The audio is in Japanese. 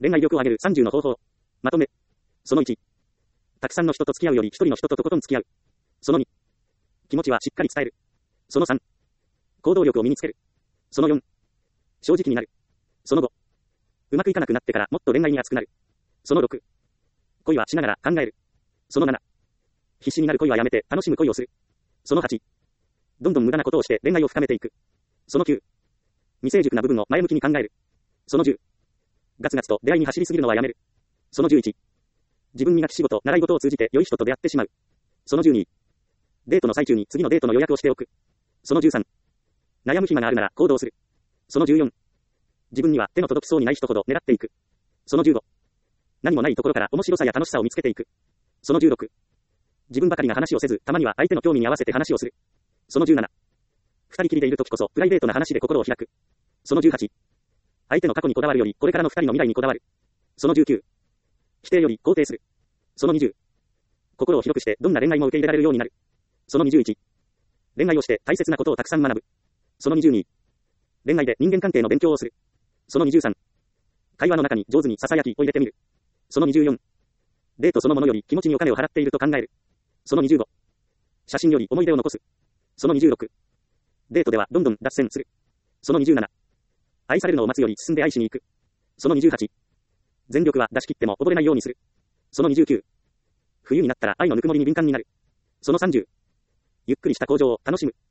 恋愛力を上げる30の方法。まとめ。その1。たくさんの人と付き合うより一人の人ととことん付き合う。その2。気持ちはしっかり伝える。その3。行動力を身につける。その4。正直になる。その5。うまくいかなくなってからもっと恋愛に熱くなる。その6。恋はしながら考える。その7。必死になる恋はやめて楽しむ恋をする。その8。どんどん無駄なことをして恋愛を深めていく。その9。未成熟な部分を前向きに考える。その10。ガツガツと出会いに走りすぎるのはやめる。その11。自分磨き仕事、習い事を通じて良い人と出会ってしまう。その12。デートの最中に次のデートの予約をしておく。その13。悩む暇があるなら行動する。その14。自分には手の届きそうにない人ほど狙っていく。その15。何もないところから面白さや楽しさを見つけていく。その16。自分ばかりが話をせず、たまには相手の興味に合わせて話をする。その17。二人きりでいるときこそプライベートな話で心を開く。その18。相手の過去にこだわるよりこれからの二人の未来にこだわる。その19。否定より肯定する。その20。心を広くしてどんな恋愛も受け入れられるようになる。その21。恋愛をして大切なことをたくさん学ぶ。その22。恋愛で人間関係の勉強をする。その23。会話の中に上手に囁きを入れてみる。その24。デートそのものより気持ちにお金を払っていると考える。その25。写真より思い出を残す。その26。デートではどんどん脱線する。その27。愛されるのを待つより進んで愛しに行く。その28。全力は出し切っても溺れないようにする。その29。冬になったら愛のぬくもりに敏感になる。その30。ゆっくりした向上を楽しむ。